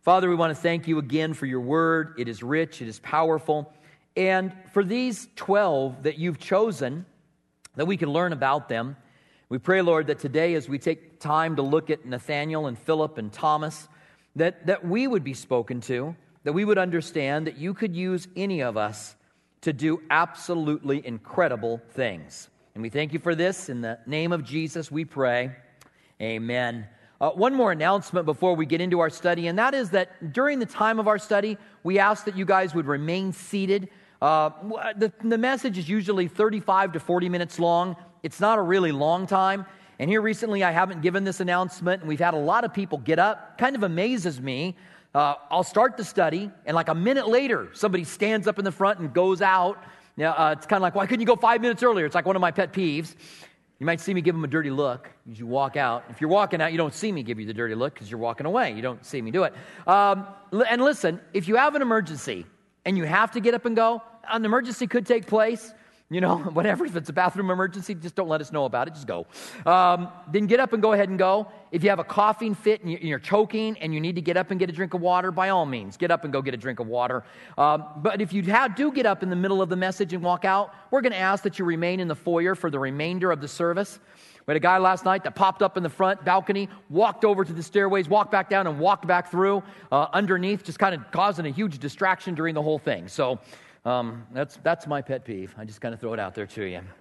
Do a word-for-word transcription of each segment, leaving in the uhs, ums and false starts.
Father, we want to thank you again for your word. It is rich, it is powerful. And for these twelve that you've chosen, that we can learn about them, we pray, Lord, that today as we take time to look at Nathanael and Philip and Thomas, that, that we would be spoken to, that we would understand that you could use any of us to do absolutely incredible things. And we thank you for this. In the name of Jesus, we pray. Amen. Uh, one more announcement before we get into our study, and that is that during the time of our study, we ask that you guys would remain seated. Uh, the, the message is usually thirty-five to forty minutes long. It's not a really long time. And here recently, I haven't given this announcement, and we've had a lot of people get up. Kind of amazes me. Uh, I'll start the study, and like a minute later, somebody stands up in the front and goes out. You know, uh, it's kind of like, why couldn't you go five minutes earlier? It's like one of my pet peeves. You might see me give them a dirty look as you walk out. If you're walking out, you don't see me give you the dirty look because you're walking away. You don't see me do it. Um, and listen, if you have an emergency and you have to get up and go, an emergency could take place. You know, whatever. If it's a bathroom emergency, just don't let us know about it. Just go. Um, then get up and go ahead and go. If you have a coughing fit and you're choking and you need to get up and get a drink of water, by all means, get up and go get a drink of water. Um, but if you have, do get up in the middle of the message and walk out, we're going to ask that you remain in the foyer for the remainder of the service. We had a guy last night that popped up in the front balcony, walked over to the stairways, walked back down and walked back through uh, underneath, just kind of causing a huge distraction during the whole thing. So Um, that's that's my pet peeve. I just kind of throw it out there to you.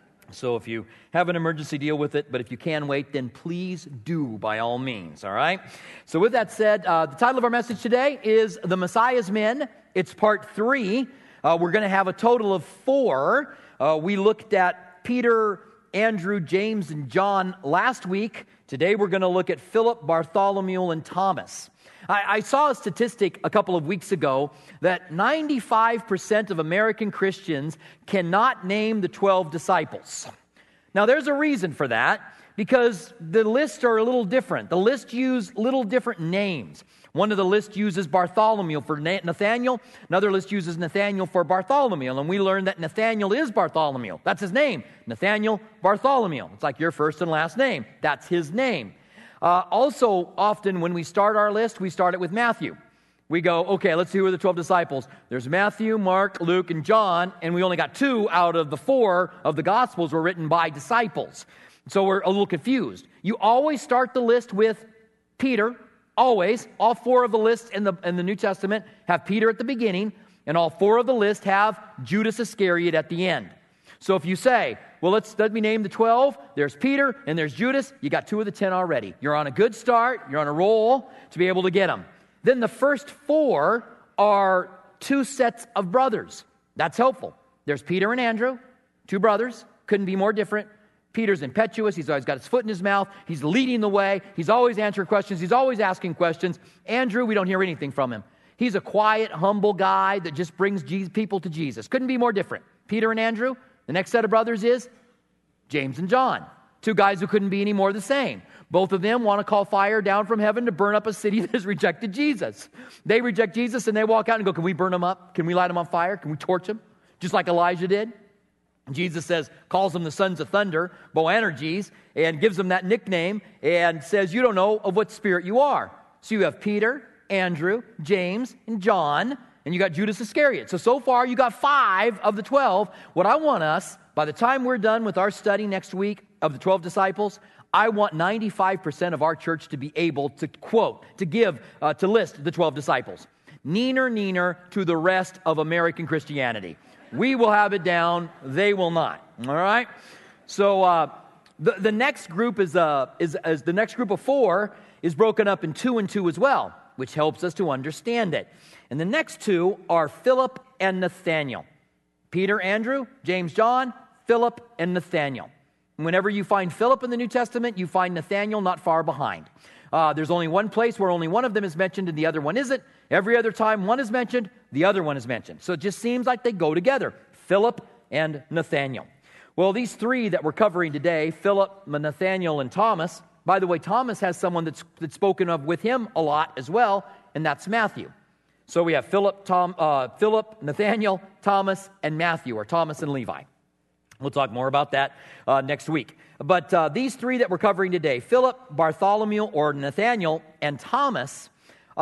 So if you have an emergency, deal with it. But if you can wait, then please do by all means, all right? So with that said, uh, the title of our message today is The Messiah's Men. It's part three. Uh, we're going to have a total of four. Uh, we looked at Peter, Andrew, James, and John last week. Today we're going to look at Philip, Bartholomew, and Thomas. I, I saw a statistic a couple of weeks ago that ninety-five percent of American Christians cannot name the twelve disciples. Now, there's a reason for that, because the lists are a little different. The list use little different names. One of the lists uses Bartholomew for Nathanael. Another list uses Nathanael for Bartholomew. And we learned that Nathanael is Bartholomew. That's his name. Nathanael Bartholomew. It's like your first and last name. That's his name. Uh, also, often when we start our list, we start it with Matthew. We go, okay, let's see who are the twelve disciples. There's Matthew, Mark, Luke, and John, and we only got two out of the four of the Gospels were written by disciples. So we're a little confused. You always start the list with Peter, always. All four of the lists in the, in the New Testament have Peter at the beginning, and all four of the lists have Judas Iscariot at the end. So if you say, well, let's let me name the twelve. There's Peter and there's Judas. You got two of the ten already. You're on a good start. You're on a roll to be able to get them. Then the first four are two sets of brothers. That's helpful. There's Peter and Andrew, two brothers. Couldn't be more different. Peter's impetuous. He's always got his foot in his mouth. He's leading the way. He's always answering questions. He's always asking questions. Andrew, we don't hear anything from him. He's a quiet, humble guy that just brings Jesus, people to Jesus. Couldn't be more different. Peter and Andrew. The next set of brothers is James and John, two guys who couldn't be any more the same. Both of them want to call fire down from heaven to burn up a city that has rejected Jesus. They reject Jesus and they walk out and go, can we burn them up? Can we light them on fire? Can we torch them? Just like Elijah did. Jesus says, calls them the sons of thunder, Boanerges, and gives them that nickname and says, you don't know of what spirit you are. So you have Peter, Andrew, James, and John, and you got Judas Iscariot. So, so far, you got five of the twelve. What I want us, by the time we're done with our study next week of the twelve disciples, I want ninety-five percent of our church to be able to quote, to give, uh, to list the twelve disciples. Neener, neener to the rest of American Christianity. We will have it down. They will not. All right? So, uh, the, the next group is, uh, is, is, the next group of four is broken up in two and two as well, which helps us to understand it. And the next two are Philip and Nathanael. Peter, Andrew, James, John, Philip, and Nathanael. And whenever you find Philip in the New Testament, you find Nathanael not far behind. Uh, there's only one place where only one of them is mentioned and the other one isn't. Every other time one is mentioned, the other one is mentioned. So it just seems like they go together, Philip and Nathanael. Well, these three that we're covering today, Philip, Nathanael, and Thomas, by the way, Thomas has someone that's, that's spoken of with him a lot as well, and that's Matthew. So we have Philip, Tom, uh, Philip, Nathanael, Thomas, and Matthew, or Thomas and Levi. We'll talk more about that uh, next week. But uh, these three that we're covering today, Philip, Bartholomew, or Nathanael, and Thomas, uh,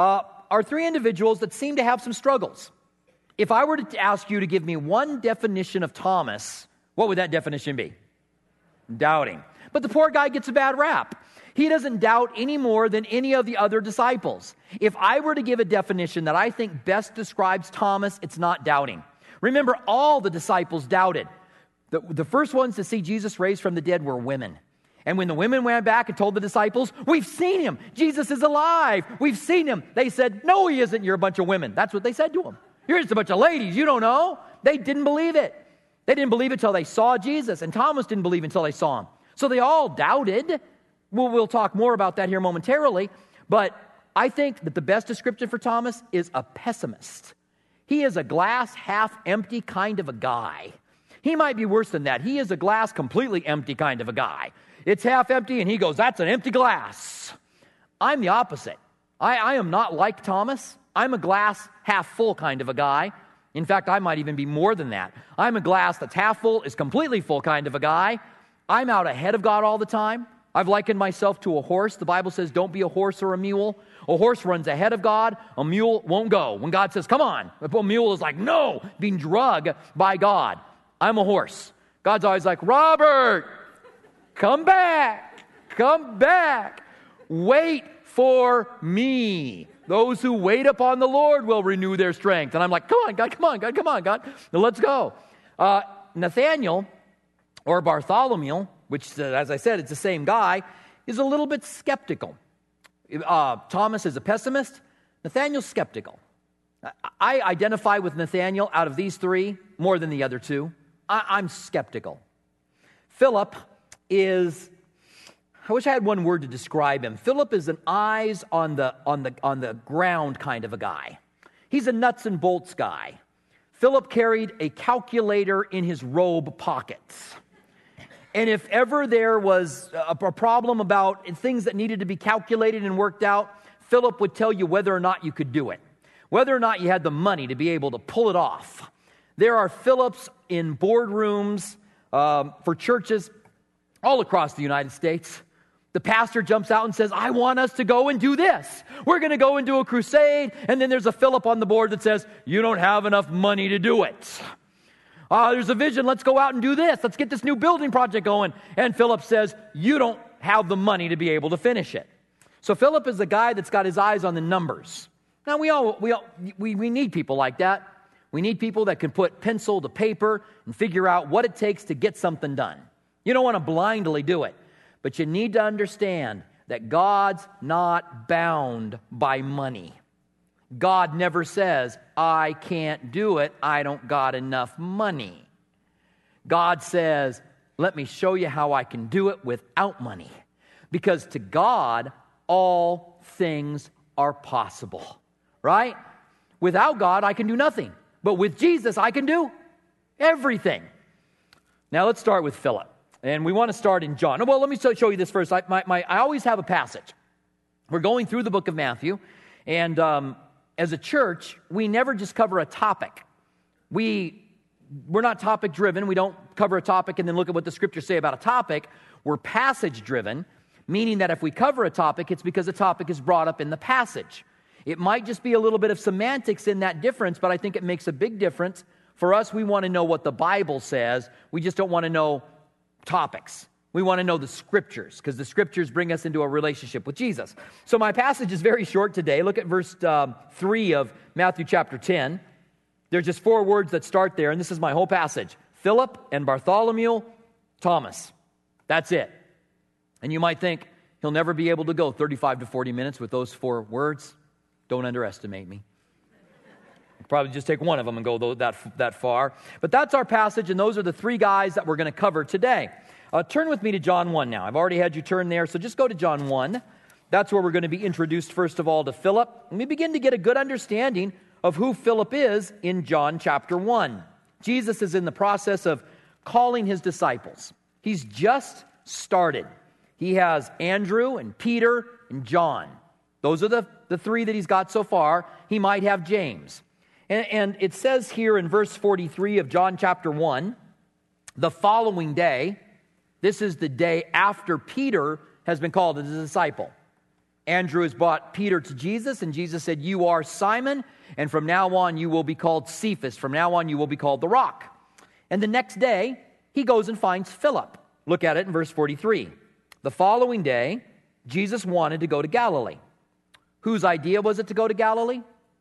are three individuals that seem to have some struggles. If I were to ask you to give me one definition of Thomas, what would that definition be? Doubting. But the poor guy gets a bad rap. He doesn't doubt any more than any of the other disciples. If I were to give a definition that I think best describes Thomas, it's not doubting. Remember, all the disciples doubted. The, the first ones to see Jesus raised from the dead were women. And when the women went back and told the disciples, we've seen him. Jesus is alive. We've seen him. They said, no, he isn't. You're a bunch of women. That's what they said to him. You're just a bunch of ladies. You don't know. They didn't believe it. They didn't believe it until they saw Jesus. And Thomas didn't believe until they saw him. So they all doubted. We'll, we'll talk more about that here momentarily. But I think that the best description for Thomas is a pessimist. He is a glass half empty kind of a guy. He might be worse than that. He is a glass completely empty kind of a guy. It's half empty, and he goes, that's an empty glass. I'm the opposite. I, I am not like Thomas. I'm a glass half full kind of a guy. In fact, I might even be more than that. I'm a glass that's half full, is completely full kind of a guy. I'm out ahead of God all the time. I've likened myself to a horse. The Bible says don't be a horse or a mule. A horse runs ahead of God. A mule won't go. When God says, come on, a mule is like, no, being drugged by God. I'm a horse. God's always like, Robert, come back, come back. Wait for me. Those who wait upon the Lord will renew their strength. And I'm like, come on, God, come on, God, come on, God. Now let's go. Uh, Nathaniel, or Bartholomew, which, uh, as I said, it's the same guy, is a little bit skeptical. Uh, Thomas is a pessimist. Nathaniel's skeptical. I identify with Nathaniel out of these three more than the other two. I, I'm skeptical. Philip is, I wish I had one word to describe him. Philip is an eyes on the, on the, on the ground kind of a guy. He's a nuts and bolts guy. Philip carried a calculator in his robe pockets. And if ever there was a, a problem about things that needed to be calculated and worked out, Philip would tell you whether or not you could do it, whether or not you had the money to be able to pull it off. There are Philips in boardrooms um, for churches all across the United States. The pastor jumps out and says, I want us to go and do this. We're going to go and do a crusade. And then there's a Philip on the board that says, you don't have enough money to do it. Uh, there's a vision. Let's go out and do this. Let's get this new building project going. And Philip says, you don't have the money to be able to finish it. So Philip is the guy that's got his eyes on the numbers. Now, we all we all, we, we need people like that. We need people that can put pencil to paper and figure out what it takes to get something done. You don't want to blindly do it. But you need to understand that God's not bound by money. God never says, I can't do it, I don't got enough money. God says, let me show you how I can do it without money. Because to God, all things are possible, right? Without God, I can do nothing. But with Jesus, I can do everything. Now let's start with Philip. And we want to start in John. Well, let me show you this first. I, my, my, I always have a passage. We're going through the book of Matthew. And um, as a church, we never just cover a topic. We, we're not topic-driven. We don't cover a topic and then look at what the scriptures say about a topic. We're passage-driven, meaning that if we cover a topic, it's because a topic is brought up in the passage. It might just be a little bit of semantics in that difference, but I think it makes a big difference. For us, we want to know what the Bible says. We just don't want to know topics. We want to know the scriptures, because the scriptures bring us into a relationship with Jesus. So my passage is very short today. Look at verse um, three of Matthew chapter ten. There's just four words that start there, and this is my whole passage. Philip and Bartholomew, Thomas. That's it. And you might think, he'll never be able to go thirty-five to forty minutes with those four words. Don't underestimate me. I'll probably just take one of them and go that, that far. But that's our passage, and those are the three guys that we're going to cover today. Uh, turn with me to John one now. I've already had you turn there, so just go to John one. That's where we're going to be introduced, first of all, to Philip. And we begin to get a good understanding of who Philip is in John chapter one. Jesus is in the process of calling his disciples. He's just started. He has Andrew and Peter and John. Those are the, the three that he's got so far. He might have James. And, and it says here in verse forty-three of John chapter one, the following day, this is the day after Peter has been called as a disciple. Andrew has brought Peter to Jesus, and Jesus said, you are Simon, and from now on you will be called Cephas. From now on you will be called the Rock. And the next day, he goes and finds Philip. Look at it in verse forty-three. The following day, Jesus wanted to go to Galilee. Whose idea was it to go to Galilee?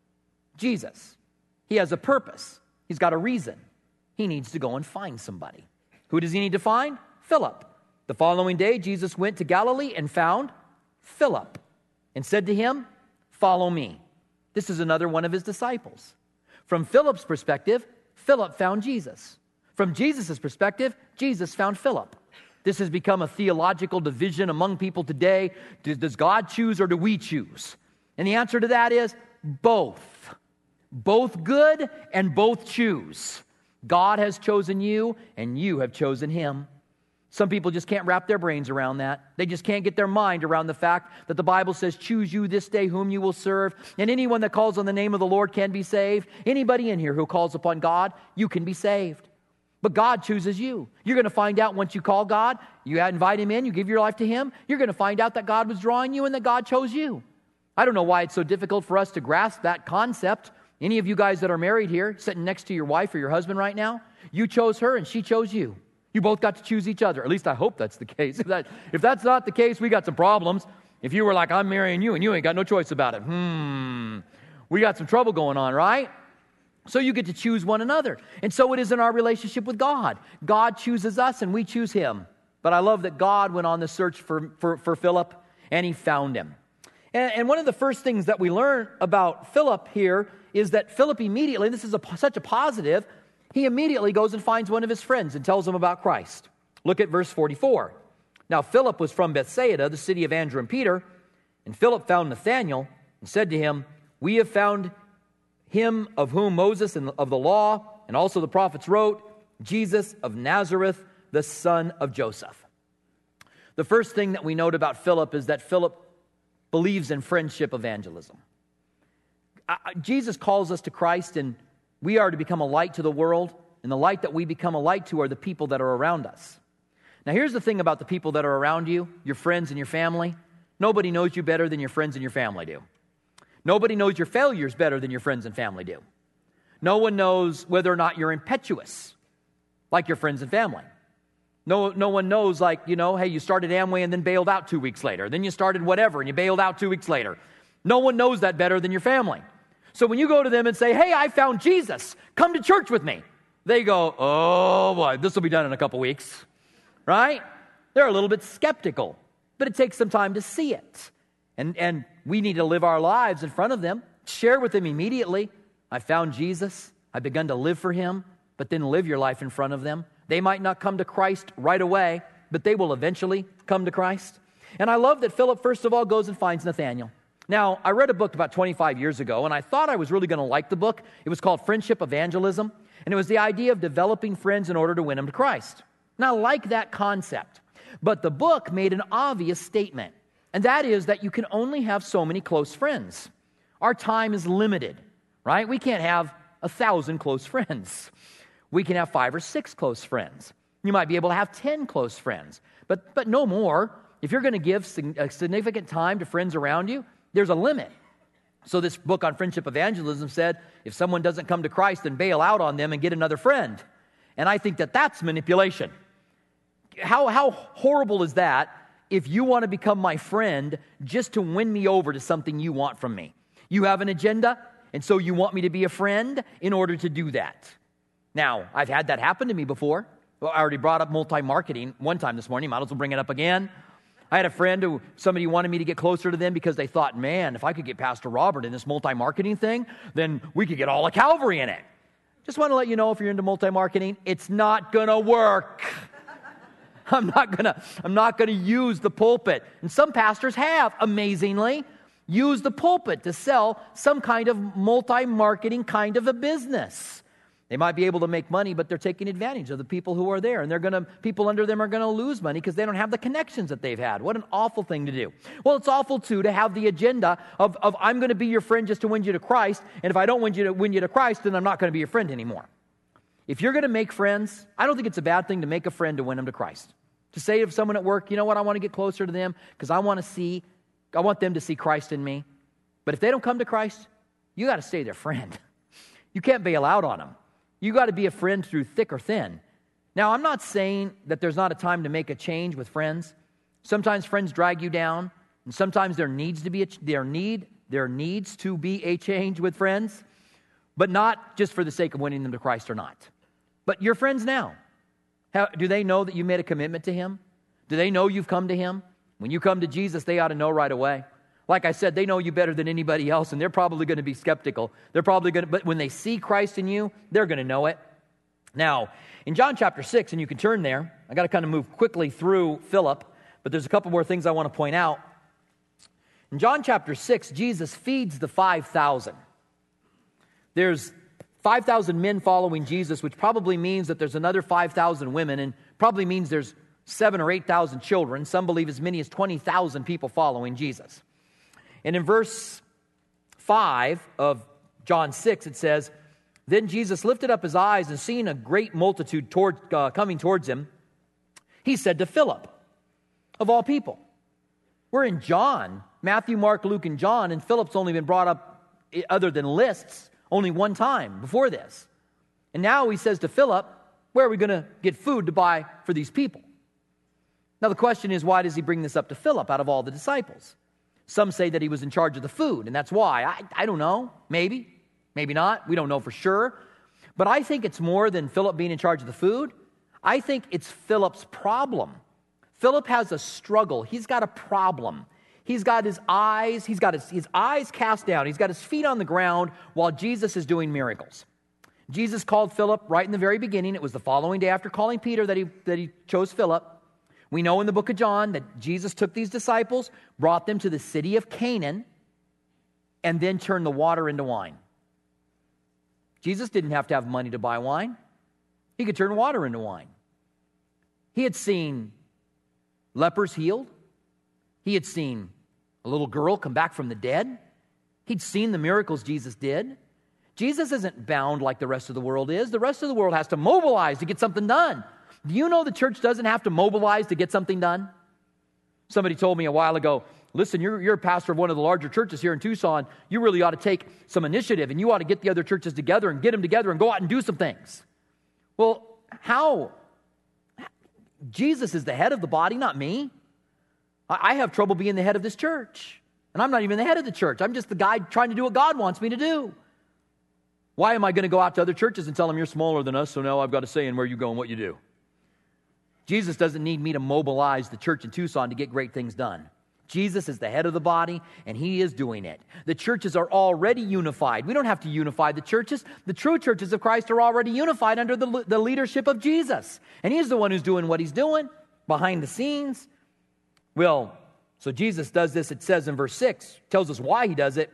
Jesus. He has a purpose. He's got a reason. He needs to go and find somebody. Who does he need to find? Philip. The following day, Jesus went to Galilee and found Philip and said to him, follow me. This is another one of his disciples. From Philip's perspective, Philip found Jesus. From Jesus' perspective, Jesus found Philip. This has become a theological division among people today. Does God choose or do we choose? And the answer to that is both. Both good and both choose. God has chosen you and you have chosen him. Some people just can't wrap their brains around that. They just can't get their mind around the fact that the Bible says, choose you this day whom you will serve. And anyone that calls on the name of the Lord can be saved. Anybody in here who calls upon God, you can be saved. But God chooses you. You're going to find out once you call God, you invite him in, you give your life to him, you're going to find out that God was drawing you and that God chose you. I don't know why it's so difficult for us to grasp that concept. Any of you guys that are married here, sitting next to your wife or your husband right now, you chose her and she chose you. You both got to choose each other. At least I hope that's the case. If, that, if that's not the case, we got some problems. If you were like, I'm marrying you and you ain't got no choice about it. Hmm. We got some trouble going on, right? So you get to choose one another. And so it is in our relationship with God. God chooses us and we choose him. But I love that God went on the search for, for, for Philip and he found him. And, and one of the first things that we learn about Philip here is that Philip immediately, this is a, such a positive, he immediately goes and finds one of his friends and tells him about Christ. Look at verse forty-four. Now Philip was from Bethsaida, the city of Andrew and Peter, and Philip found Nathanael and said to him, we have found him of whom Moses and of the law and also the prophets wrote, Jesus of Nazareth, the son of Joseph. The first thing that we note about Philip is that Philip believes in friendship evangelism. Uh, Jesus calls us to Christ, and we are to become a light to the world, and the light that we become a light to are the people that are around us. Now, here's the thing about the people that are around you, your friends and your family. Nobody knows you better than your friends and your family do. Nobody knows your failures better than your friends and family do. No one knows whether or not you're impetuous like your friends and family. No, no one knows, like, you know, hey, you started Amway and then bailed out two weeks later. Then you started whatever and you bailed out two weeks later. No one knows that better than your family. So when you go to them and say, hey, I found Jesus, come to church with me, they go, oh boy, this will be done in a couple weeks, right? They're a little bit skeptical, but it takes some time to see it. And, and we need to live our lives in front of them, share with them immediately, I found Jesus, I've begun to live for him, but then live your life in front of them. They might not come to Christ right away, but they will eventually come to Christ. And I love that Philip, first of all, goes and finds Nathanael. Now, I read a book about twenty-five years ago, and I thought I was really going to like the book. It was called Friendship Evangelism, and it was the idea of developing friends in order to win them to Christ. And I like that concept. But the book made an obvious statement, and that is that you can only have so many close friends. Our time is limited, right? We can't have a thousand close friends. We can have five or six close friends. You might be able to have ten close friends, but, but no more. If you're going to give a significant time to friends around you, there's a limit. So this book on friendship evangelism said, if someone doesn't come to Christ, then bail out on them and get another friend. And I think that that's manipulation. How, how horrible is that if you want to become my friend just to win me over to something you want from me? You have an agenda, and so you want me to be a friend in order to do that. Now, I've had that happen to me before. Well, I already brought up multi-marketing one time this morning. Might as well bring it up again. I had a friend who, somebody wanted me to get closer to them because they thought, man, if I could get Pastor Robert in this multi-marketing thing, then we could get all of Calvary in it. Just want to let you know, if you're into multi-marketing, it's not going to work. I'm not going to I'm not going to use the pulpit. And some pastors have, amazingly, used the pulpit to sell some kind of multi-marketing kind of a business. They might be able to make money, but they're taking advantage of the people who are there. And they're going to, people under them are going to lose money because they don't have the connections that they've had. What an awful thing to do. Well, it's awful, too, to have the agenda of, of I'm going to be your friend just to win you to Christ. And if I don't win you to win you to Christ, then I'm not going to be your friend anymore. If you're going to make friends, I don't think it's a bad thing to make a friend to win them to Christ. To say to someone at work, you know what, I want to get closer to them because I want to see I want them to see Christ in me. But if they don't come to Christ, you got to stay their friend. You can't bail out on them. You got to be a friend through thick or thin. Now, I'm not saying that there's not a time to make a change with friends. Sometimes friends drag you down, and sometimes there needs to be a, there need there needs to be a change with friends, but not just for the sake of winning them to Christ or not. But your friends now, how, do they know that you made a commitment to Him? Do they know you've come to Him? When you come to Jesus, they ought to know right away. Like I said, they know you better than anybody else, and they're probably going to be skeptical. They're probably going to, but when they see Christ in you, they're going to know it. Now, in John chapter six, and you can turn there, I got to kind of move quickly through Philip, but there's a couple more things I want to point out. In John chapter six, Jesus feeds the five thousand. There's five thousand men following Jesus, which probably means that there's another five thousand women, and probably means there's seven or eight thousand children. Some believe as many as twenty thousand people following Jesus. And in verse five of John six, it says, "Then Jesus lifted up his eyes, and seeing a great multitude toward, uh, coming towards him, he said to Philip, of all people." We're in John, Matthew, Mark, Luke, and John, and Philip's only been brought up, other than lists, only one time before this. And now he says to Philip, where are we going to get food to buy for these people? Now the question is, why does he bring this up to Philip out of all the disciples? Some say that he was in charge of the food, and that's why. I, I don't know. Maybe. Maybe not. We don't know for sure. But I think it's more than Philip being in charge of the food. I think it's Philip's problem. Philip has a struggle. He's got a problem. He's got his eyes, he's got his, his eyes cast down. He's got his feet on the ground while Jesus is doing miracles. Jesus called Philip right in the very beginning. It was the following day after calling Peter that he, that he chose Philip. We know in the book of John that Jesus took these disciples, brought them to the city of Canaan, and then turned the water into wine. Jesus didn't have to have money to buy wine. He could turn water into wine. He had seen lepers healed. He had seen a little girl come back from the dead. He'd seen the miracles Jesus did. Jesus isn't bound like the rest of the world is. The rest of the world has to mobilize to get something done. Do you know the church doesn't have to mobilize to get something done? Somebody told me a while ago, listen, you're, you're a pastor of one of the larger churches here in Tucson. You really ought to take some initiative, and you ought to get the other churches together and get them together and go out and do some things. Well, how? Jesus is the head of the body, not me. I have trouble being the head of this church. And I'm not even the head of the church. I'm just the guy trying to do what God wants me to do. Why am I going to go out to other churches and tell them you're smaller than us, so now I've got a say in where you go and what you do? Jesus doesn't need me to mobilize the church in Tucson to get great things done. Jesus is the head of the body, and He is doing it. The churches are already unified. We don't have to unify the churches. The true churches of Christ are already unified under the, the leadership of Jesus. And He's the one who's doing what He's doing behind the scenes. Well, so Jesus does this, it says in verse six, tells us why He does it.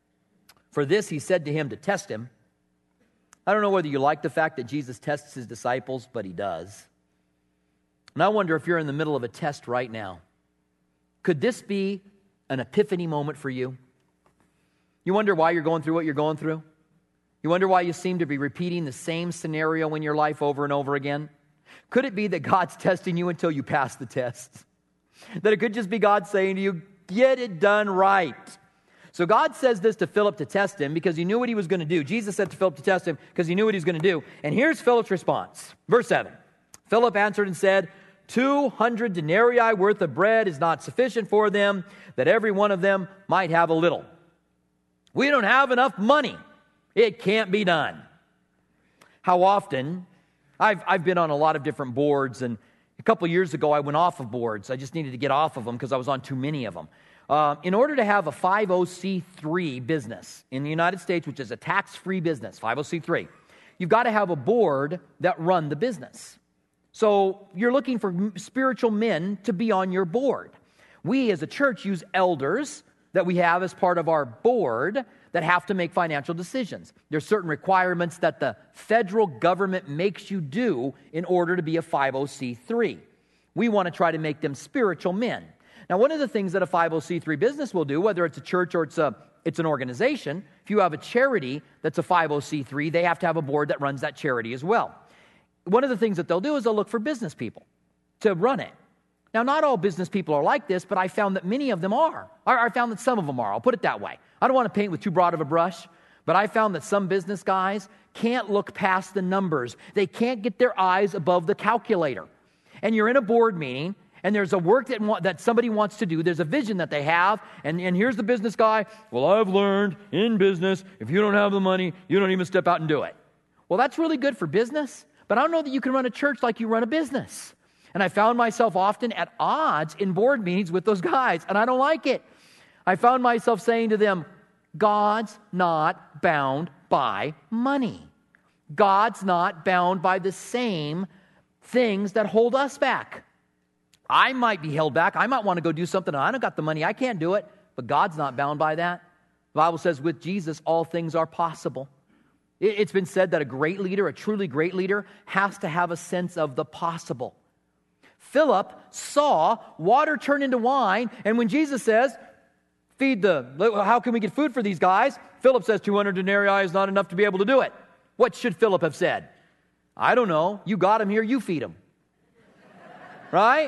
For this He said to him to test him. I don't know whether you like the fact that Jesus tests His disciples, but He does. And I wonder if you're in the middle of a test right now. Could this be an epiphany moment for you? You wonder why you're going through what you're going through? You wonder why you seem to be repeating the same scenario in your life over and over again? Could it be that God's testing you until you pass the test? That it could just be God saying to you, get it done right. So God says this to Philip to test him because He knew what He was going to do. Jesus said to Philip to test him because He knew what He was going to do. And here's Philip's response. Verse seven. Philip answered and said, Two hundred denarii worth of bread is not sufficient for them, that every one of them might have a little. We don't have enough money. It can't be done. How often, I've, I've been on a lot of different boards, and a couple years ago I went off of boards. I just needed to get off of them because I was on too many of them. Uh, in order to have a five oh c three business in the United States, which is a tax-free business, five oh c three, you've got to have a board that run the business. So you're looking for spiritual men to be on your board. We as a church use elders that we have as part of our board that have to make financial decisions. There's certain requirements that the federal government makes you do in order to be a five oh c three. We want to try to make them spiritual men. Now, one of the things that a five oh c three business will do, whether it's a church or it's a it's an organization, if you have a charity that's a five oh c three, they have to have a board that runs that charity as well. One of the things that they'll do is they'll look for business people to run it. Now, not all business people are like this, but I found that many of them are. Or I found that some of them are. I'll put it that way. I don't want to paint with too broad of a brush, but I found that some business guys can't look past the numbers. They can't get their eyes above the calculator. And you're in a board meeting, and there's a work that, wa- that somebody wants to do. There's a vision that they have, and, and here's the business guy. Well, I've learned in business, if you don't have the money, you don't even step out and do it. Well, that's really good for business, but I don't know that you can run a church like you run a business. And I found myself often at odds in board meetings with those guys, and I don't like it. I found myself saying to them, God's not bound by money. God's not bound by the same things that hold us back. I might be held back. I might want to go do something, and I don't got the money. I can't do it, but God's not bound by that. The Bible says with Jesus, all things are possible. It's been said that a great leader, a truly great leader, has to have a sense of the possible. Philip saw water turn into wine, and when Jesus says, feed the, how can we get food for these guys? Philip says two hundred denarii is not enough to be able to do it. What should Philip have said? I don't know. You got him here, you feed him. Right?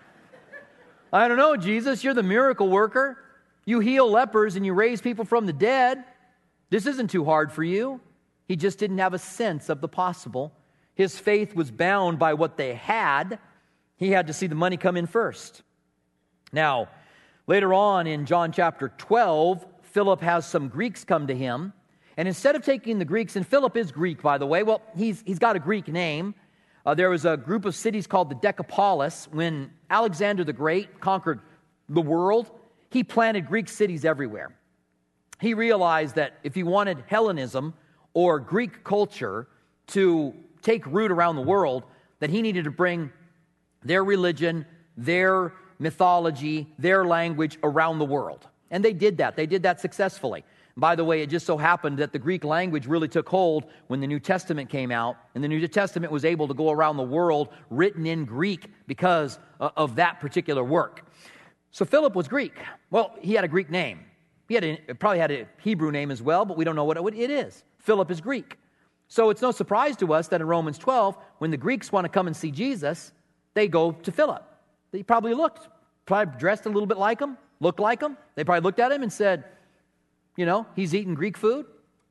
I don't know, Jesus, you're the miracle worker. You heal lepers and you raise people from the dead. This isn't too hard for you. He just didn't have a sense of the possible. His faith was bound by what they had. He had to see the money come in first. Now, later on in John chapter twelve, Philip has some Greeks come to him. And instead of taking the Greeks, and Philip is Greek, by the way. Well, he's, he's got a Greek name. Uh, there was a group of cities called the Decapolis. When Alexander the Great conquered the world, he planted Greek cities everywhere. He realized that if he wanted Hellenism or Greek culture to take root around the world, that he needed to bring their religion, their mythology, their language around the world. And they did that. They did that successfully. By the way, it just so happened that the Greek language really took hold when the New Testament came out, and the New Testament was able to go around the world written in Greek because of that particular work. So Philip was Greek. Well, he had a Greek name. He had a, probably had a Hebrew name as well, but we don't know what it is. Philip is Greek. So it's no surprise to us that in Romans twelve, when the Greeks want to come and see Jesus, they go to Philip. He probably looked, probably dressed a little bit like him, looked like him. They probably looked at him and said, you know, he's eating Greek food.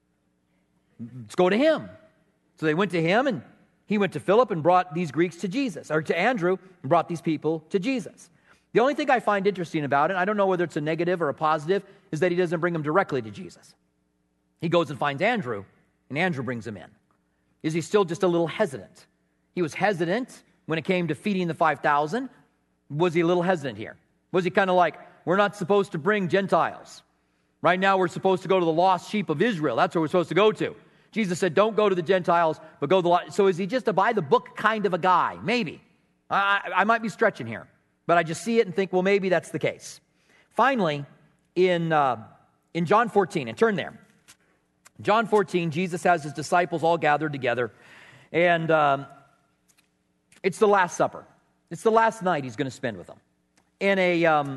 Let's go to him. So they went to him, and he went to Philip and brought these Greeks to Jesus, or to Andrew, and brought these people to Jesus. The only thing I find interesting about it, I don't know whether it's a negative or a positive, is that he doesn't bring them directly to Jesus. He goes and finds Andrew, and Andrew brings him in. Is he still just a little hesitant? He was hesitant when it came to feeding the five thousand. Was he a little hesitant here? Was he kind of like, we're not supposed to bring Gentiles. Right now we're supposed to go to the lost sheep of Israel. That's where we're supposed to go to. Jesus said, don't go to the Gentiles, but go to the lost. So is he just a by-the-book kind of a guy? Maybe. I, I might be stretching here, but I just see it and think, well, maybe that's the case. Finally, in, uh, in John fourteen, and turn there. John fourteen, Jesus has his disciples all gathered together, and um, it's the Last Supper. It's the last night he's going to spend with them. And a... Um,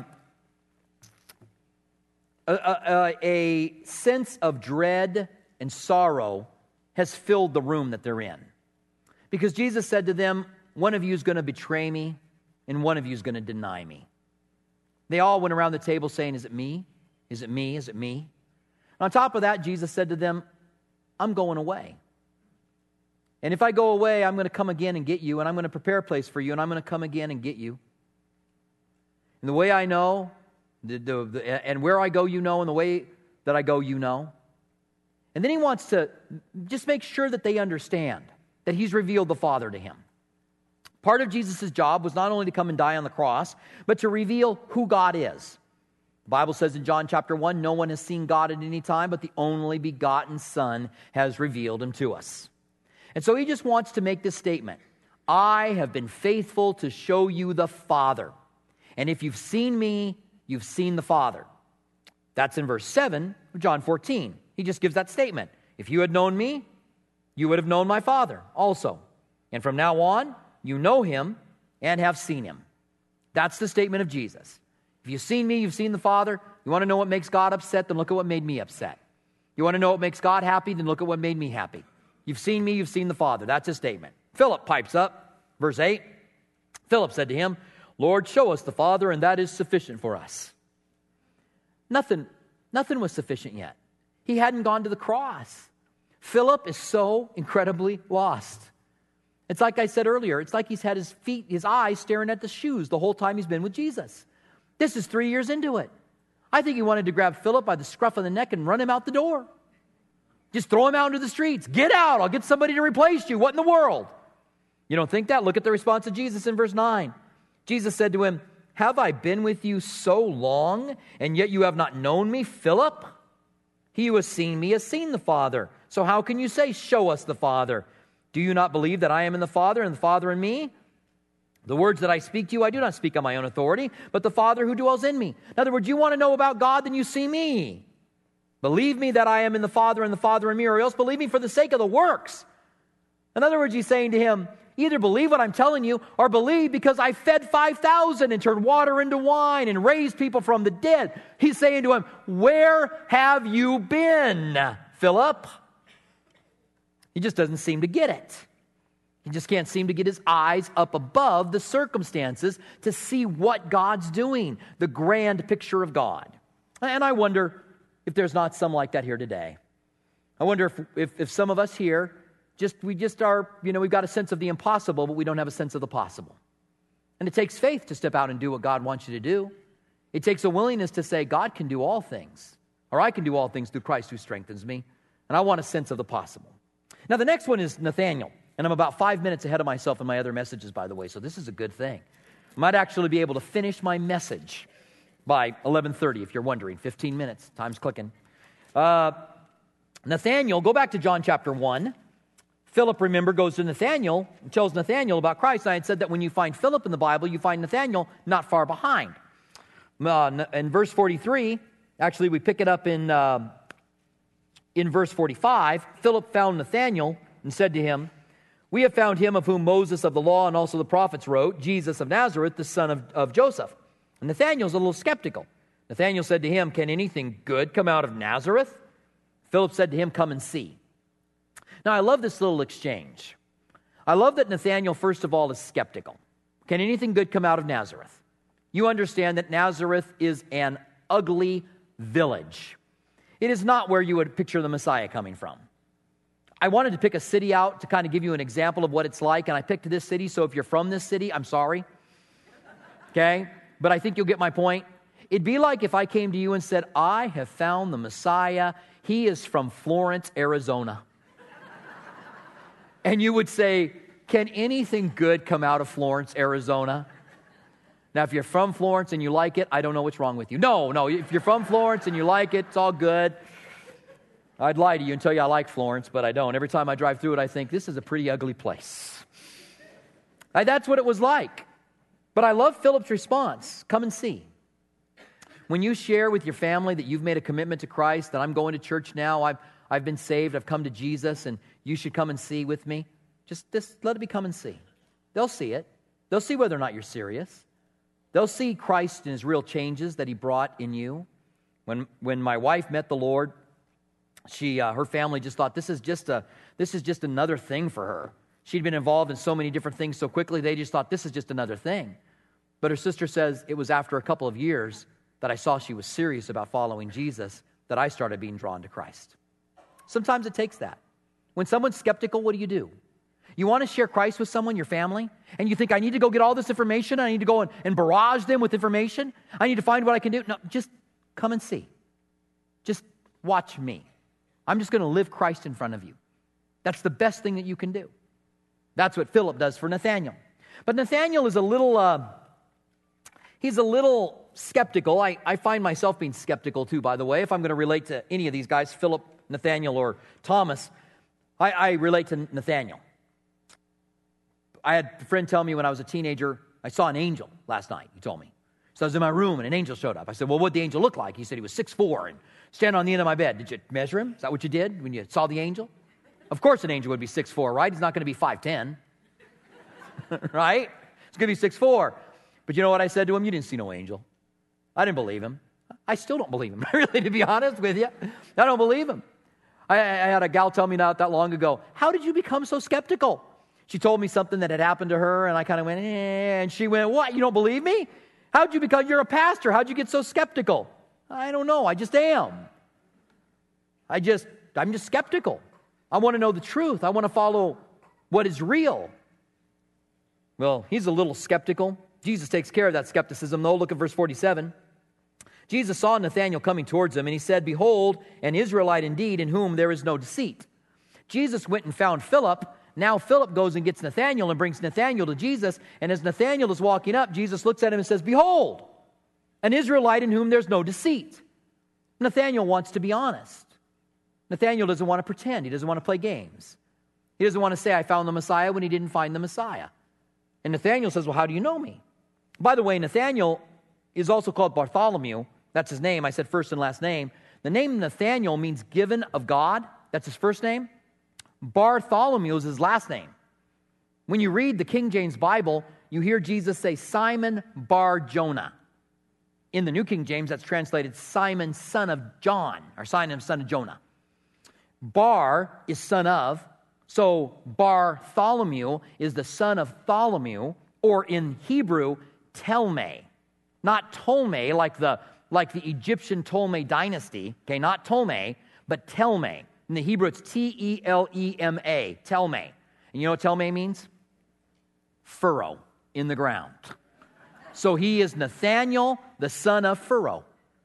A, a, a sense of dread and sorrow has filled the room that they're in. Because Jesus said to them, one of you is going to betray me, and one of you is going to deny me. They all went around the table saying, is it me? Is it me? Is it me? And on top of that, Jesus said to them, I'm going away. And if I go away, I'm going to come again and get you, and I'm going to prepare a place for you, and I'm going to come again and get you. And the way I know... The, the, the, and where I go, you know, and the way that I go, you know. And then he wants to just make sure that they understand that he's revealed the Father to him. Part of Jesus' job was not only to come and die on the cross, but to reveal who God is. The Bible says in John chapter one, no one has seen God at any time, but the only begotten Son has revealed him to us. And so he just wants to make this statement. I have been faithful to show you the Father. And if you've seen me, you've seen the Father. That's in verse seven of John fourteen. He just gives that statement. If you had known me, you would have known my Father also. And from now on, you know him and have seen him. That's the statement of Jesus. If you've seen me, you've seen the Father. You want to know what makes God upset? Then look at what made me upset. You want to know what makes God happy? Then look at what made me happy. You've seen me, you've seen the Father. That's his statement. Philip pipes up, verse eight. Philip said to him, Lord, show us the Father, and that is sufficient for us. Nothing, nothing was sufficient yet. He hadn't gone to the cross. Philip is so incredibly lost. It's like I said earlier, it's like he's had his feet, his eyes staring at the shoes the whole time he's been with Jesus. This is three years into it. I think he wanted to grab Philip by the scruff of the neck and run him out the door. Just throw him out into the streets. Get out. I'll get somebody to replace you. What in the world? You don't think that? Look at the response of Jesus in verse nine. Jesus said to him, have I been with you so long, and yet you have not known me, Philip? He who has seen me has seen the Father. So how can you say, show us the Father? Do you not believe that I am in the Father, and the Father in me? The words that I speak to you, I do not speak on my own authority, but the Father who dwells in me. In other words, you want to know about God, then you see me. Believe me that I am in the Father, and the Father in me, or else believe me for the sake of the works. In other words, he's saying to him, either believe what I'm telling you, or believe because I fed five thousand and turned water into wine and raised people from the dead. He's saying to him, where have you been, Philip? He just doesn't seem to get it. He just can't seem to get his eyes up above the circumstances to see what God's doing, the grand picture of God. And I wonder if there's not some like that here today. I wonder if, if, if some of us here, just we just are, you know, we've got a sense of the impossible, but we don't have a sense of the possible. And it takes faith to step out and do what God wants you to do. It takes a willingness to say, God can do all things, or I can do all things through Christ who strengthens me. And I want a sense of the possible. Now, the next one is Nathanael. And I'm about five minutes ahead of myself in my other messages, by the way, so this is a good thing. I might actually be able to finish my message by eleven thirty, if you're wondering. fifteen minutes. Time's clicking. Uh, Nathanael, go back to John chapter one. Philip, remember, goes to Nathanael and tells Nathanael about Christ. And I had said that when you find Philip in the Bible, you find Nathanael not far behind. Uh, in verse forty-three, actually, we pick it up in, uh, in verse forty-five. Philip found Nathanael and said to him, we have found him of whom Moses of the law and also the prophets wrote, Jesus of Nazareth, the son of, of Joseph. And Nathanael's a little skeptical. Nathanael said to him, can anything good come out of Nazareth? Philip said to him, come and see. Now, I love this little exchange. I love that Nathanael, first of all, is skeptical. Can anything good come out of Nazareth? You understand that Nazareth is an ugly village. It is not where you would picture the Messiah coming from. I wanted to pick a city out to kind of give you an example of what it's like, and I picked this city, so if you're from this city, I'm sorry. Okay? But I think you'll get my point. It'd be like if I came to you and said, I have found the Messiah. He is from Florence, Arizona. And you would say, can anything good come out of Florence, Arizona? Now, if you're from Florence and you like it, I don't know what's wrong with you. No, no, if you're from Florence and you like it, it's all good. I'd lie to you and tell you I like Florence, but I don't. Every time I drive through it, I think, this is a pretty ugly place. I, that's what it was like. But I love Philip's response. Come and see. When you share with your family that you've made a commitment to Christ, that I'm going to church now, I've, I've been saved, I've come to Jesus, and you should come and see with me, just, just let it be come and see. They'll see it. They'll see whether or not you're serious. They'll see Christ and his real changes that he brought in you. When, when my wife met the Lord, She, uh, her family just thought this is just a, this is just another thing for her. She'd been involved in so many different things so quickly, they just thought this is just another thing. But her sister says it was after a couple of years that I saw she was serious about following Jesus that I started being drawn to Christ. Sometimes it takes that. When someone's skeptical, what do you do? You want to share Christ with someone, your family, and you think, I need to go get all this information, I need to go and, and barrage them with information, I need to find what I can do. No, just come and see. Just watch me. I'm just going to live Christ in front of you. That's the best thing that you can do. That's what Philip does for Nathanael. But Nathanael is a little, uh, he's a little skeptical. I, I find myself being skeptical too, by the way. If I'm going to relate to any of these guys, Philip, Nathanael, or Thomas, I, I relate to Nathanael. I had a friend tell me when I was a teenager, I saw an angel last night, he told me. So I was in my room and an angel showed up. I said, well, what did the angel look like? He said he was six foot four and standing on the end of my bed. Did you measure him? Is that what you did when you saw the angel? Of course an angel would be six foot four, right? He's not going to be five ten, right? He's going to be six foot four. But you know what I said to him? You didn't see no angel. I didn't believe him. I still don't believe him, really, to be honest with you. I don't believe him. I, I had a gal tell me not that long ago, how did you become so skeptical? She told me something that had happened to her, and I kind of went, eh, and she went, what, you don't believe me? How'd you become, you're a pastor, how'd you get so skeptical? I don't know, I just am. I just, I'm just skeptical. I want to know the truth. I want to follow what is real. Well, he's a little skeptical. Jesus takes care of that skepticism, though. Look at verse forty-seven. Jesus saw Nathanael coming towards him, and he said, behold, an Israelite indeed, in whom there is no deceit. Jesus went and found Philip. Now Philip goes and gets Nathanael and brings Nathanael to Jesus. And as Nathanael is walking up, Jesus looks at him and says, behold, an Israelite in whom there's no deceit. Nathanael wants to be honest. Nathanael doesn't want to pretend. He doesn't want to play games. He doesn't want to say, I found the Messiah when he didn't find the Messiah. And Nathanael says, well, how do you know me? By the way, Nathanael is also called Bartholomew. That's his name. I said first and last name. The name Nathanael means given of God. That's his first name. Bartholomew is his last name. When you read the King James Bible, you hear Jesus say Simon Bar Jonah. In the New King James, that's translated Simon, son of John, or Simon, son of Jonah. Bar is son of, so Bartholomew is the son of Tholomew, or in Hebrew, Telme. Not Ptolemy, like the, like the Egyptian Ptolemy dynasty, okay, not Ptolemy, but Telme. In the Hebrew, it's T E L E M A, Telme. And you know what Telme means? Furrow in the ground. So he is Nathanael, the son of Furrow.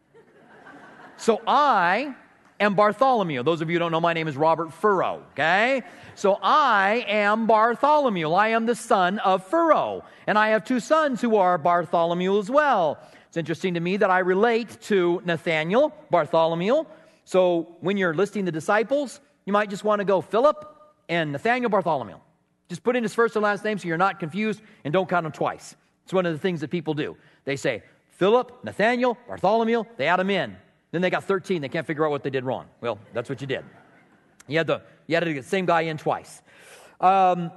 So I am Bartholomew. Those of you who don't know, my name is Robert Furrow, okay? So I am Bartholomew. I am the son of Furrow. And I have two sons who are Bartholomew as well. It's interesting to me that I relate to Nathanael, Bartholomew. So when you're listing the disciples, you might just want to go Philip and Nathanael Bartholomew. Just put in his first and last name so you're not confused and don't count them twice. It's one of the things that people do. They say Philip, Nathanael, Bartholomew, they add them in. Then they got thirteen. They can't figure out what they did wrong. Well, that's what you did. You had, the, you had to get the same guy in twice. Um,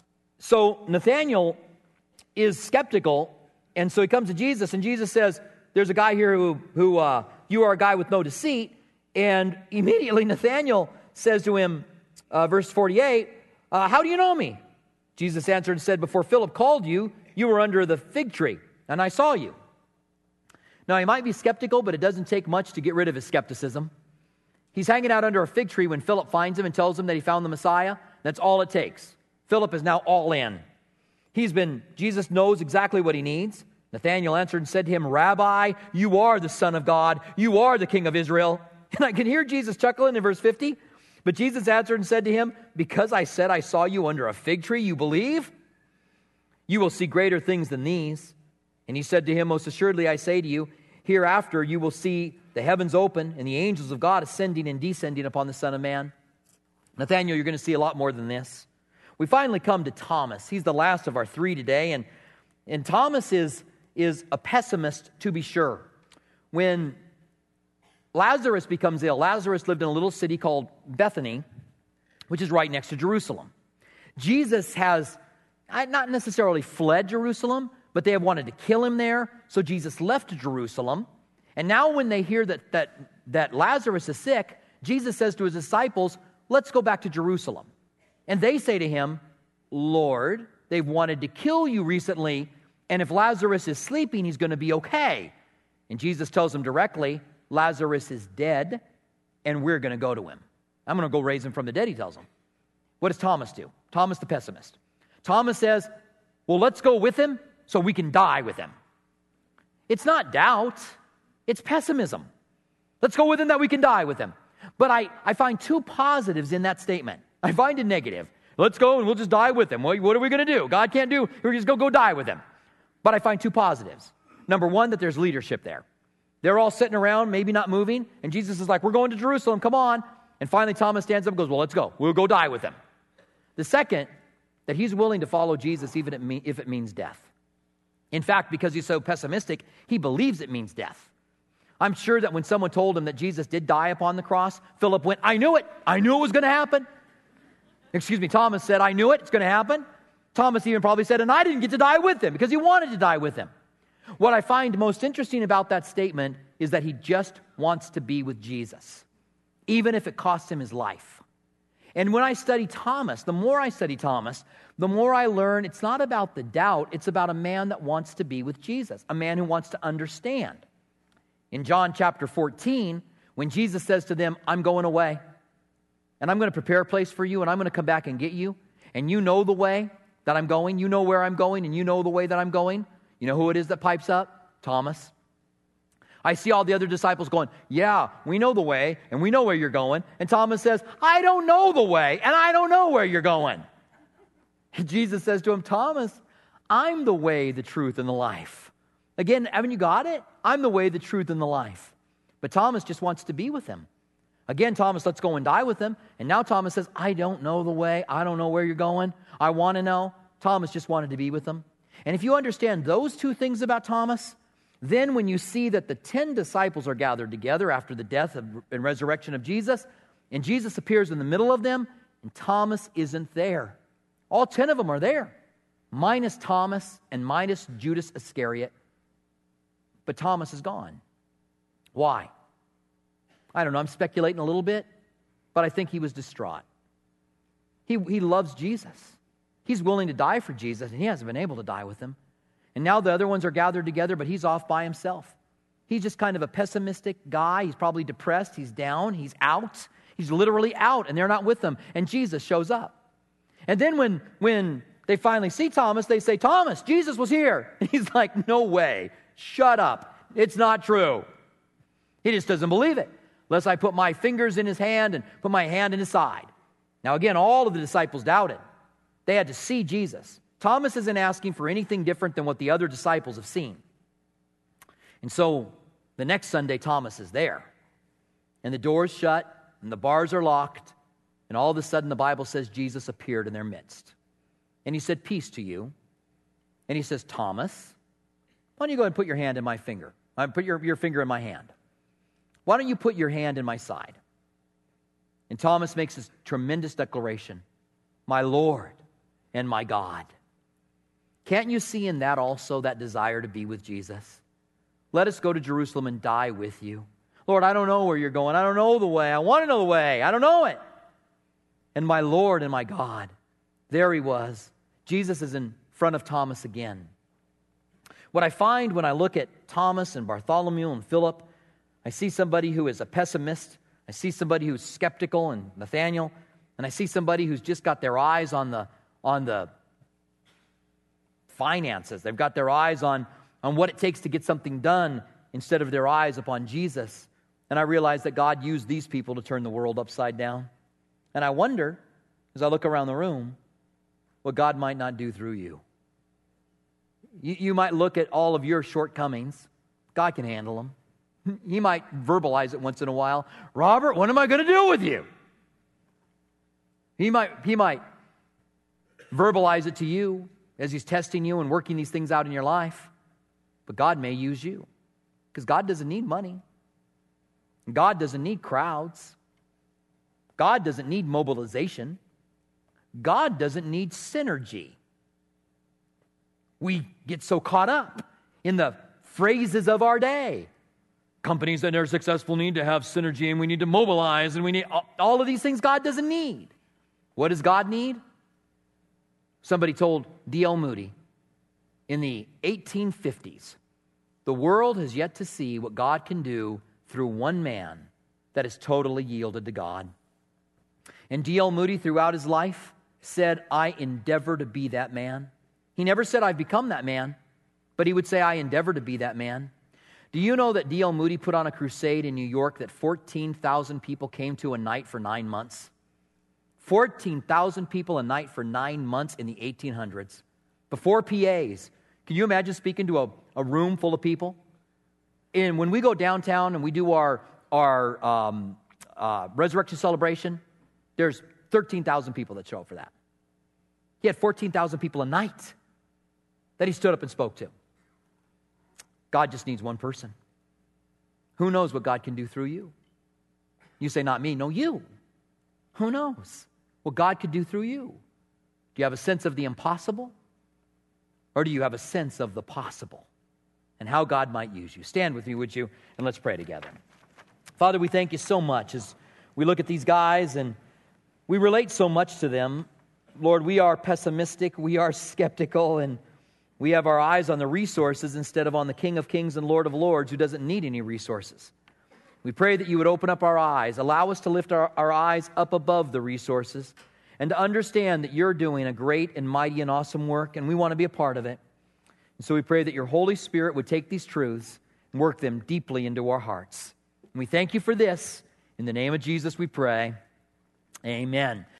so Nathanael is skeptical, and so he comes to Jesus, and Jesus says, there's a guy here who, who uh, you are a guy with no deceit. And immediately Nathanael says to him, uh, verse forty-eight, uh, how do you know me? Jesus answered and said, before Philip called you, you were under the fig tree, and I saw you. Now, he might be skeptical, but it doesn't take much to get rid of his skepticism. He's hanging out under a fig tree when Philip finds him and tells him that he found the Messiah. That's all it takes. Philip is now all in. He's been, Jesus knows exactly what he needs. Nathanael answered and said to him, Rabbi, you are the Son of God. You are the King of Israel. And I can hear Jesus chuckling in verse fifty. But Jesus answered and said to him, because I said I saw you under a fig tree, you believe? You will see greater things than these. And he said to him, most assuredly I say to you, hereafter you will see the heavens open and the angels of God ascending and descending upon the Son of Man. Nathanael, you're going to see a lot more than this. We finally come to Thomas. He's the last of our three today. And, and Thomas is, is a pessimist, to be sure. When Lazarus becomes ill, Lazarus lived in a little city called Bethany, which is right next to Jerusalem. Jesus has not necessarily fled Jerusalem, but they have wanted to kill him there. So Jesus left Jerusalem. And now when they hear that, that, that Lazarus is sick, Jesus says to his disciples, let's go back to Jerusalem. And they say to him, Lord, they've wanted to kill you recently, and if Lazarus is sleeping, he's going to be okay. And Jesus tells them directly, Lazarus is dead, and we're going to go to him. I'm going to go raise him from the dead, he tells them. What does Thomas do? Thomas the pessimist. Thomas says, well, let's go with him so we can die with him. It's not doubt, it's pessimism. Let's go with him that we can die with him. But I, I find two positives in that statement. I find a negative. Let's go and we'll just die with him. What, what are we going to do? God can't do, we're just going to go die with him. But I find two positives. Number one, that there's leadership there. They're all sitting around, maybe not moving, and Jesus is like, we're going to Jerusalem, come on. And finally Thomas stands up and goes, well, let's go. We'll go die with him. The second, that he's willing to follow Jesus even if it means death. In fact, because he's so pessimistic, he believes it means death. I'm sure that when someone told him that Jesus did die upon the cross, Philip went, I knew it. I knew it was going to happen. Excuse me, Thomas said, I knew it. It's going to happen. Thomas even probably said, and I didn't get to die with him because he wanted to die with him. What I find most interesting about that statement is that he just wants to be with Jesus, even if it costs him his life. And when I study Thomas, the more I study Thomas, the more I learn it's not about the doubt, it's about a man that wants to be with Jesus, a man who wants to understand. In John chapter fourteen, when Jesus says to them, I'm going away, and I'm going to prepare a place for you, and I'm going to come back and get you, and you know the way that I'm going, you know where I'm going, and you know the way that I'm going, you know who it is that pipes up? Thomas. I see all the other disciples going, yeah, we know the way, and we know where you're going. And Thomas says, I don't know the way, and I don't know where you're going. And Jesus says to him, Thomas, I'm the way, the truth, and the life. Again, haven't you got it? I'm the way, the truth, and the life. But Thomas just wants to be with him. Again, Thomas, let's go and die with him. And now Thomas says, I don't know the way. I don't know where you're going. I want to know. Thomas just wanted to be with him. And if you understand those two things about Thomas, then when you see that the ten disciples are gathered together after the death and resurrection of Jesus, and Jesus appears in the middle of them, and Thomas isn't there. All ten of them are there, minus Thomas and minus Judas Iscariot. But Thomas is gone. Why? I don't know, I'm speculating a little bit, but I think he was distraught. He, he loves Jesus. He's willing to die for Jesus, and he hasn't been able to die with him. And now the other ones are gathered together, but he's off by himself. He's just kind of a pessimistic guy. He's probably depressed. He's down. He's out. He's literally out, and they're not with him. And Jesus shows up. And then when, when they finally see Thomas, they say, Thomas, Jesus was here. And he's like, no way. Shut up. It's not true. He just doesn't believe it, unless I put my fingers in his hand and put my hand in his side. Now again, all of the disciples doubted. They had to see Jesus. Thomas isn't asking for anything different than what the other disciples have seen. And so the next Sunday, Thomas is there. And the door's shut, and the bars are locked, and all of a sudden the Bible says Jesus appeared in their midst. And he said, peace to you. And he says, Thomas, why don't you go ahead and put your hand in my finger? Uh, put your, your finger in my hand. Why don't you put your hand in my side? And Thomas makes this tremendous declaration, my Lord and my God. Can't you see in that also that desire to be with Jesus? Let us go to Jerusalem and die with you. Lord, I don't know where you're going. I don't know the way. I want to know the way. I don't know it. And my Lord and my God. There he was. Jesus is in front of Thomas again. What I find when I look at Thomas and Bartholomew and Philip, I see somebody who is a pessimist. I see somebody who's skeptical, and Nathaniel. And I see somebody who's just got their eyes on the on the finances. They've got their eyes on, on what it takes to get something done instead of their eyes upon Jesus. And I realize that God used these people to turn the world upside down. And I wonder, as I look around the room, what God might not do through you. You, you might look at all of your shortcomings. God can handle them. He might verbalize it once in a while. Robert, what am I going to do with you? He might, he might verbalize it to you as he's testing you and working these things out in your life. But God may use you, because God doesn't need money. God doesn't need crowds. God doesn't need mobilization. God doesn't need synergy. We get so caught up in the phrases of our day. Companies that are successful need to have synergy, and we need to mobilize, and we need all of these things God doesn't need. What does God need? Somebody told D L Moody in the eighteen fifties, the world has yet to see what God can do through one man that is totally yielded to God. And D L Moody, throughout his life, said, I endeavor to be that man. He never said, I've become that man, but he would say, I endeavor to be that man. Do you know that D L Moody put on a crusade in New York that fourteen thousand people came to a night for nine months? fourteen thousand people a night for nine months in the eighteen hundreds. Before P As. Can you imagine speaking to a, a room full of people? And when we go downtown and we do our, our um, uh, resurrection celebration, there's thirteen thousand people that show up for that. He had fourteen thousand people a night that he stood up and spoke to. God just needs one person. Who knows what God can do through you? You say, not me. No, you. Who knows what God could do through you? Do you have a sense of the impossible? Or do you have a sense of the possible and how God might use you? Stand with me, would you? And let's pray together. Father, we thank you so much as we look at these guys, and we relate so much to them. Lord, we are pessimistic, we are skeptical, and we have our eyes on the resources instead of on the King of Kings and Lord of Lords who doesn't need any resources. We pray that you would open up our eyes, allow us to lift our, our eyes up above the resources, and to understand that you're doing a great and mighty and awesome work, and we want to be a part of it. And so we pray that your Holy Spirit would take these truths and work them deeply into our hearts. And we thank you for this. In the name of Jesus we pray. Amen.